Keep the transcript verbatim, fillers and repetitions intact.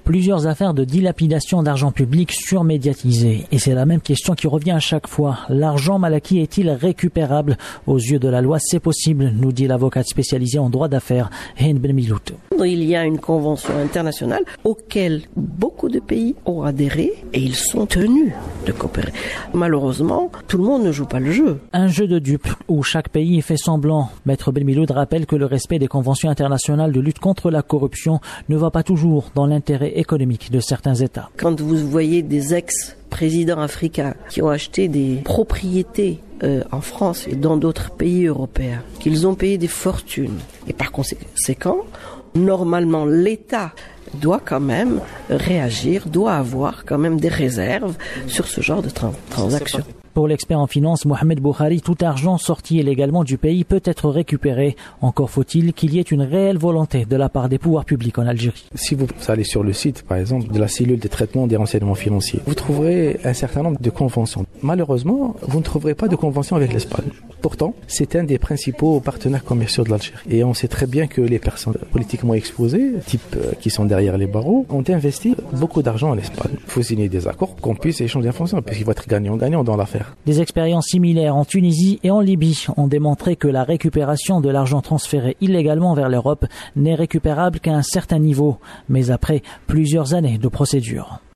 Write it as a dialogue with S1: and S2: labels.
S1: Plusieurs affaires de dilapidation d'argent public surmédiatisées. Et c'est la même question qui revient à chaque fois. L'argent mal acquis est-il récupérable? Aux yeux de la loi, c'est possible, nous dit l'avocate spécialisée en droit d'affaires, Hind Ben Milout.
S2: Il y a une convention internationale auquel beaucoup de pays ont adhéré et ils sont tenus de coopérer. Malheureusement, tout le monde ne joue pas le jeu.
S1: Un jeu de dupes où chaque pays fait semblant. Maître Ben Miloud rappelle que le respect des conventions internationales de lutte contre la corruption ne va pas toujours dans l'intérêt économique de certains États.
S2: Quand vous voyez des ex-présidents africains qui ont acheté des propriétés euh, en France et dans d'autres pays européens, qu'ils ont payé des fortunes, et par conséquent, normalement, l'État doit quand même réagir, doit avoir quand même des réserves sur ce genre de tra- transactions.
S1: Pour l'expert en finance Mohamed Boukhari, tout argent sorti illégalement du pays peut être récupéré. Encore faut-il qu'il y ait une réelle volonté de la part des pouvoirs publics en Algérie.
S3: Si vous allez sur le site, par exemple, de la cellule de traitement des renseignements financiers, vous trouverez un certain nombre de conventions. Malheureusement, vous ne trouverez pas de convention avec l'Espagne. Pourtant, c'est un des principaux partenaires commerciaux de l'Algérie. Et on sait très bien que les personnes politiquement exposées, type euh, qui sont derrière les barreaux, ont investi beaucoup d'argent en Espagne. Il faut signer des accords pour qu'on puisse échanger d'informations, puisqu'il va être gagnant-gagnant dans l'affaire.
S1: Des expériences similaires en Tunisie et en Libye ont démontré que la récupération de l'argent transféré illégalement vers l'Europe n'est récupérable qu'à un certain niveau, mais après plusieurs années de procédure.